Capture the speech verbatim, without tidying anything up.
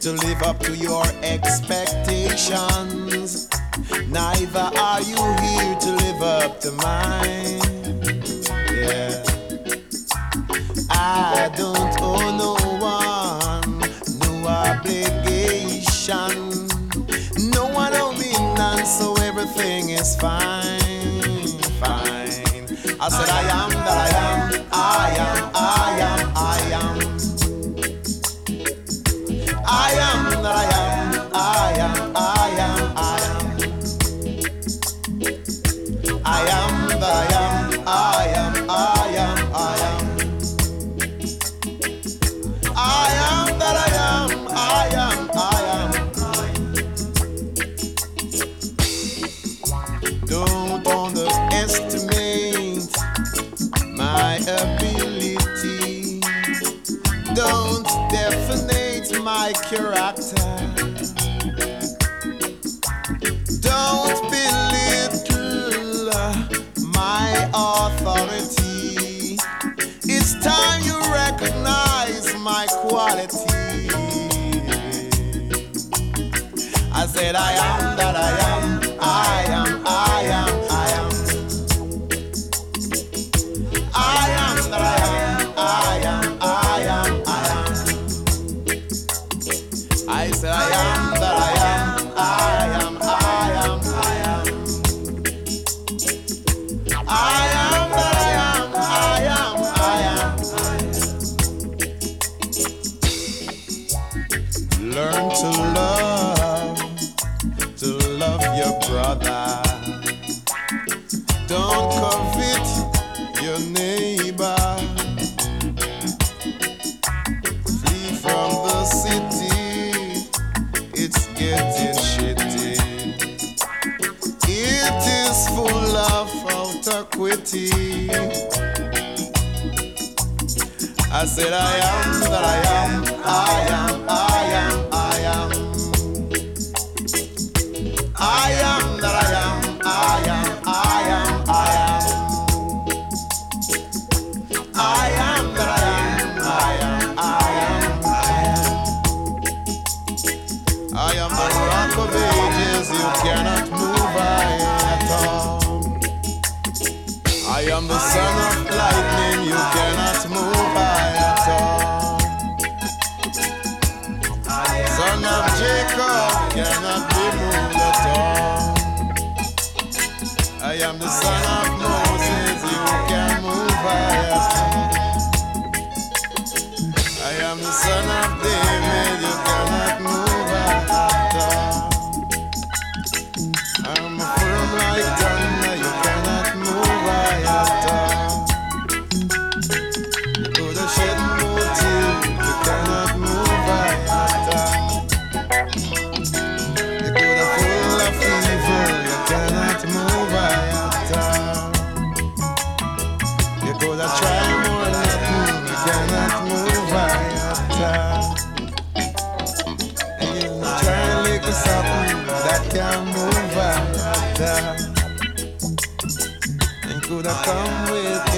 to live up to your expectations. Neither are you here to live up to mine. Yeah. I don't owe no one, no obligation. No one owe me none, so everything is fine, fine. I said I am that I am, I am, I am, I am. I am that I am, I am, I am, I am. I am that I am, I am, I am, I am. I am that I am, I am, I am. Don't underestimate my ability. Don't definite my character. Don't belittle my authority. It's time you recognize my quality. I said I am that I am, I am, I am, I am. I am that I am, I am, I am, I am. I said I am that I am, I am, I am, I am. I am that I am, I am, I am. Learn to love, to love your brother. Don't covet your neighbor. Flee from the city, it's getting shitty. It is full of autocrity. I said I am that I am, I am, I am, I am. I am that I am, I am, I am, I am. I am that I am, I am, I am, I am. I am the rock of ages, you cannot move I at all. I am the son of lightning, you cannot move I at all. Son of Jacob cannot be moved at all. I am the son of Moses, you can move I at all. I am the son of David, you cannot move I at all. I am firm like thunder, you cannot move I at all. You could have shed more tears, you cannot move I at all. You could have full of evil, you cannot move I at all. You could have tried more nothing, you cannot move I at all. And you try to lick something that can move I at all. And could have come with